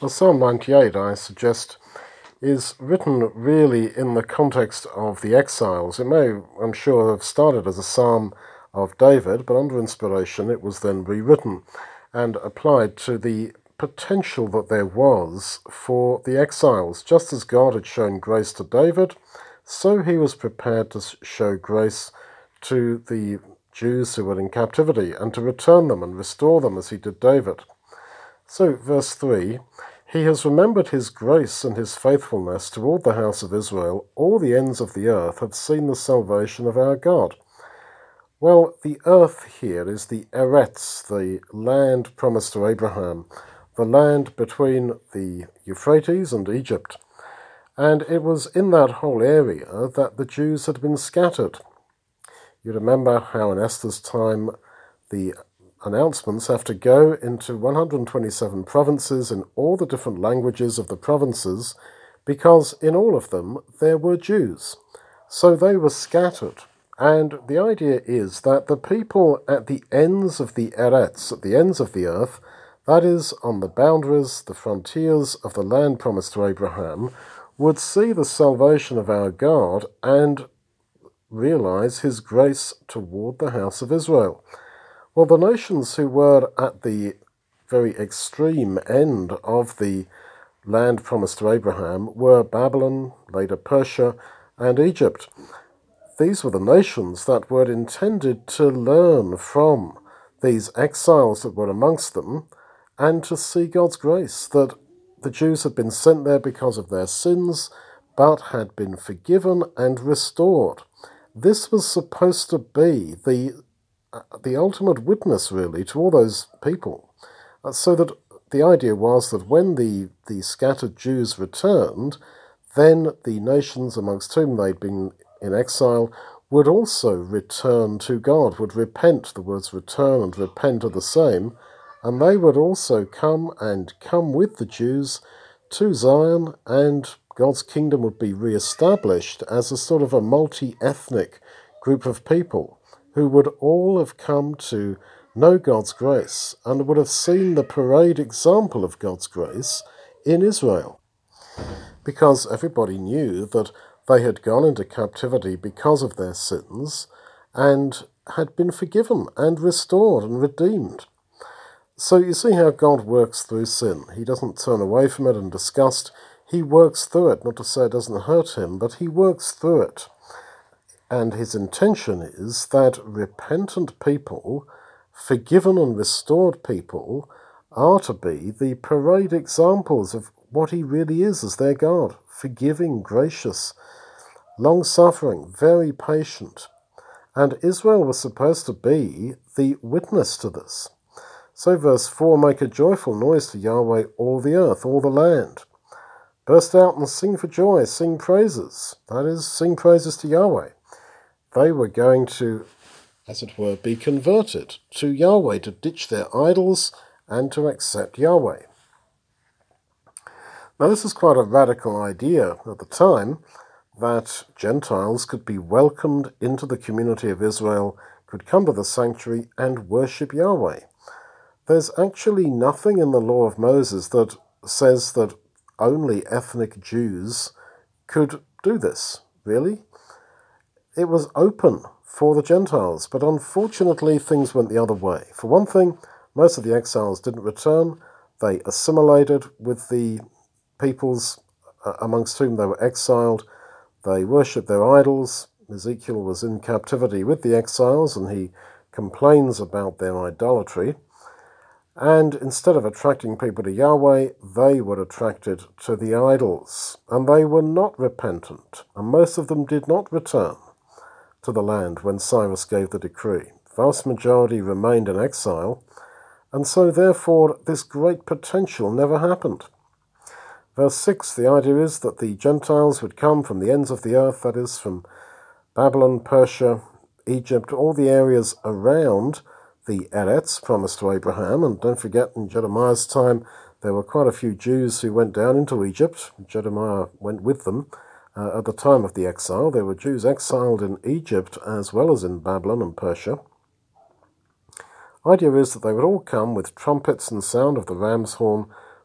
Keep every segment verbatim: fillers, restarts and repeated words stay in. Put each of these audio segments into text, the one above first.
Well, Psalm ninety-eight, I suggest, is written really in the context of the exiles. It may, I'm sure, have started as a psalm of David, but under inspiration it was then rewritten and applied to the potential that there was for the exiles. Just as God had shown grace to David, so he was prepared to show grace to the Jews who were in captivity and to return them and restore them as he did David. So, verse three, he has remembered his grace and his faithfulness toward the house of Israel. All the ends of the earth have seen the salvation of our God. Well, the earth here is the Eretz, the land promised to Abraham, the land between the Euphrates and Egypt. And it was in that whole area that the Jews had been scattered. You remember how in Esther's time the announcements have to go into one hundred twenty-seven provinces in all the different languages of the provinces, because in all of them there were Jews. So they were scattered. And the idea is that the people at the ends of the Eretz, at the ends of the earth, that is, on the boundaries, the frontiers of the land promised to Abraham, would see the salvation of our God and realize his grace toward the house of Israel. Well, the nations who were at the very extreme end of the land promised to Abraham were Babylon, later Persia, and Egypt. These were the nations that were intended to learn from these exiles that were amongst them and to see God's grace, that the Jews had been sent there because of their sins, but had been forgiven and restored. This was supposed to be the the ultimate witness, really, to all those people. Uh, so that the idea was that when the, the scattered Jews returned, then the nations amongst whom they'd been in exile would also return to God, would repent. The words return and repent are the same, and they would also come and come with the Jews to Zion, and God's kingdom would be re-established as a sort of a multi-ethnic group of people who would all have come to know God's grace and would have seen the parade example of God's grace in Israel. Because everybody knew that they had gone into captivity because of their sins and had been forgiven and restored and redeemed. So you see how God works through sin. He doesn't turn away from it in disgust. He works through it, not to say it doesn't hurt him, but he works through it. And his intention is that repentant people, forgiven and restored people, are to be the parade examples of what he really is as their God. Forgiving, gracious, long-suffering, very patient. And Israel was supposed to be the witness to this. So verse four, make a joyful noise to Yahweh, all the earth, all the land. Burst out and sing for joy, sing praises. That is, sing praises to Yahweh. They were going to, as it were, be converted to Yahweh, to ditch their idols and to accept Yahweh. Now this is quite a radical idea at the time, that Gentiles could be welcomed into the community of Israel, could come to the sanctuary and worship Yahweh. There's actually nothing in the law of Moses that says that only ethnic Jews could do this, really. It was open for the Gentiles, but unfortunately things went the other way. For one thing, most of the exiles didn't return. They assimilated with the peoples uh, amongst whom they were exiled. They worshipped their idols. Ezekiel was in captivity with the exiles, and he complains about their idolatry. And instead of attracting people to Yahweh, they were attracted to the idols, and they were not repentant, and most of them did not return to the land when Cyrus gave the decree. The vast majority remained in exile, and so therefore this great potential never happened. Verse six, the idea is that the Gentiles would come from the ends of the earth, that is, from Babylon, Persia, Egypt, all the areas around the Eretz promised to Abraham. And don't forget, in Jeremiah's time, there were quite a few Jews who went down into Egypt. Jeremiah went with them. Uh, at the time of the exile, there were Jews exiled in Egypt as well as in Babylon and Persia. Idea is that they would all come with trumpets and sound of the ram's horn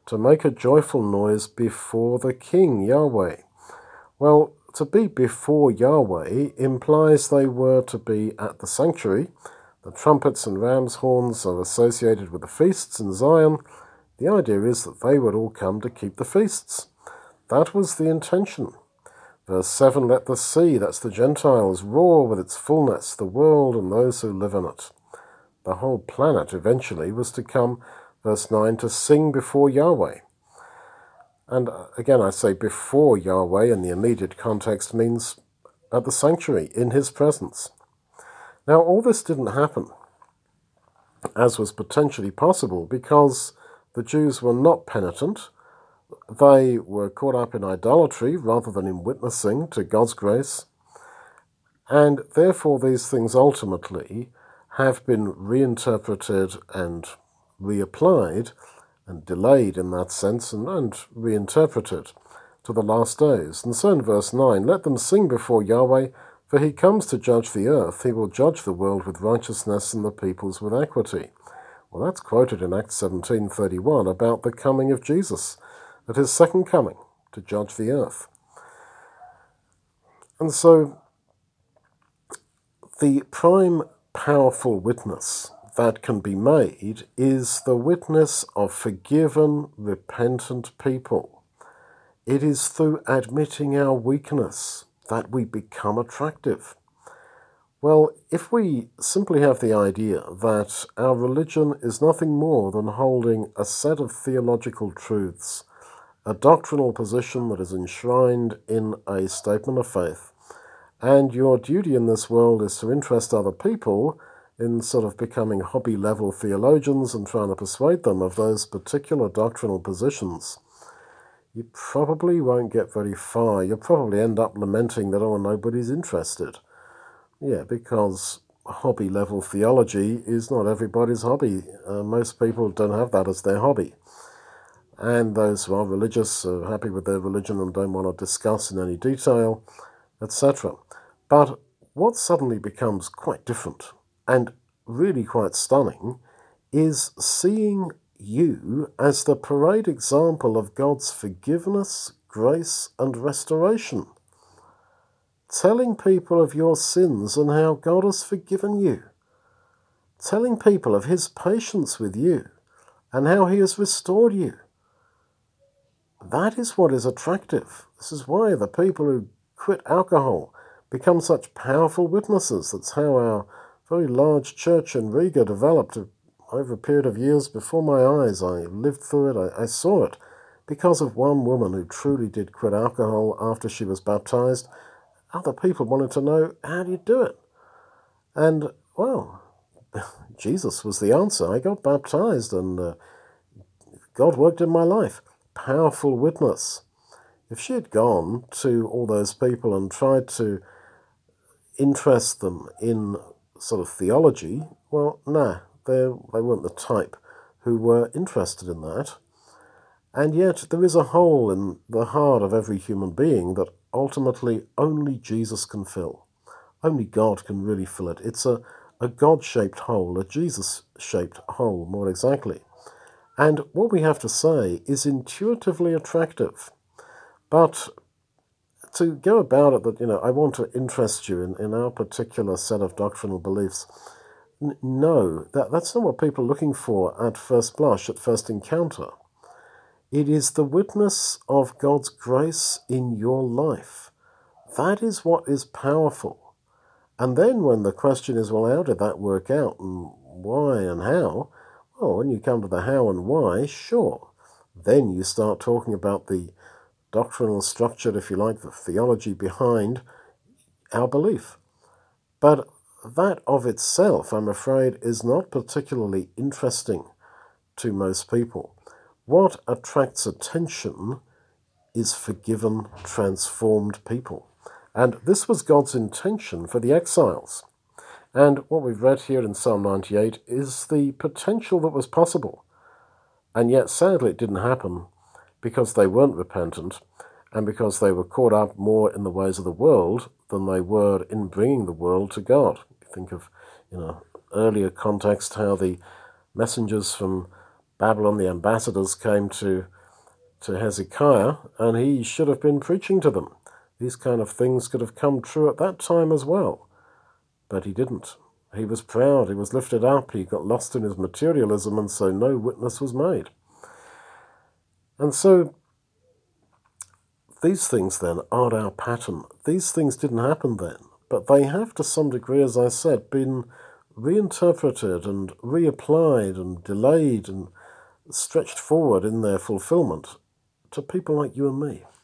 to make a joyful noise before the King, Yahweh. Well, to be before Yahweh implies they were to be at the sanctuary. The trumpets and ram's horns are associated with the feasts in Zion. The idea is that they would all come to keep the feasts. That was the intention. Verse seven, let the sea, that's the Gentiles, roar with its fullness, the world and those who live in it. The whole planet eventually was to come, verse nine, to sing before Yahweh. And again, I say before Yahweh in the immediate context means at the sanctuary, in his presence. Now, all this didn't happen, as was potentially possible, because the Jews were not penitent. They were caught up in idolatry rather than in witnessing to God's grace. And therefore, these things ultimately have been reinterpreted and reapplied and delayed in that sense and, and reinterpreted to the last days. And so in verse nine, let them sing before Yahweh, for he comes to judge the earth. He will judge the world with righteousness and the peoples with equity. Well, that's quoted in Acts seventeen thirty-one about the coming of Jesus, at his second coming to judge the earth. And so the prime powerful witness that can be made is the witness of forgiven, repentant people. It is through admitting our weakness that we become attractive. Well, if we simply have the idea that our religion is nothing more than holding a set of theological truths, a doctrinal position that is enshrined in a statement of faith, and your duty in this world is to interest other people in sort of becoming hobby-level theologians and trying to persuade them of those particular doctrinal positions, you probably won't get very far. You'll probably end up lamenting that, oh, nobody's interested. Yeah, because hobby-level theology is not everybody's hobby. Uh, most people don't have that as their hobby. And those who are religious are happy with their religion and don't want to discuss in any detail, et cetera. But what suddenly becomes quite different and really quite stunning is seeing you as the parade example of God's forgiveness, grace, and restoration. Telling people of your sins and how God has forgiven you. Telling people of his patience with you and how he has restored you. That is what is attractive. This is why the people who quit alcohol become such powerful witnesses. That's how our very large church in Riga developed over a period of years before my eyes. I lived through it. I, I saw it because of one woman who truly did quit alcohol after she was baptized. Other people wanted to know, how do you do it? And, well, Jesus was the answer. I got baptized and uh, God worked in my life. Powerful witness. If she had gone to all those people and tried to interest them in sort of theology, well, nah, they they weren't the type who were interested in that. And yet there is a hole in the heart of every human being that ultimately only Jesus can fill. Only God can really fill it. It's a, a God-shaped hole, a Jesus-shaped hole, more exactly. And what we have to say is intuitively attractive. But to go about it that, you know, I want to interest you in, in our particular set of doctrinal beliefs, n- no, that, that's not what people are looking for at first blush, at first encounter. It is the witness of God's grace in your life. That is what is powerful. And then when the question is, well, how did that work out and why and how? Well, when you come to the how and why, sure. Then you start talking about the doctrinal structure, if you like, the theology behind our belief. But that of itself, I'm afraid, is not particularly interesting to most people. What attracts attention is forgiven, transformed people. And this was God's intention for the exiles. And what we've read here in Psalm ninety-eight is the potential that was possible. And yet, sadly, it didn't happen because they weren't repentant and because they were caught up more in the ways of the world than they were in bringing the world to God. Think of, you know, earlier context, how the messengers from Babylon, the ambassadors, came to to Hezekiah, and he should have been preaching to them. These kind of things could have come true at that time as well. But he didn't. He was proud, he was lifted up, he got lost in his materialism, and so no witness was made. And so these things then are our pattern. These things didn't happen then, but they have to some degree, as I said, been reinterpreted and reapplied and delayed and stretched forward in their fulfillment to people like you and me.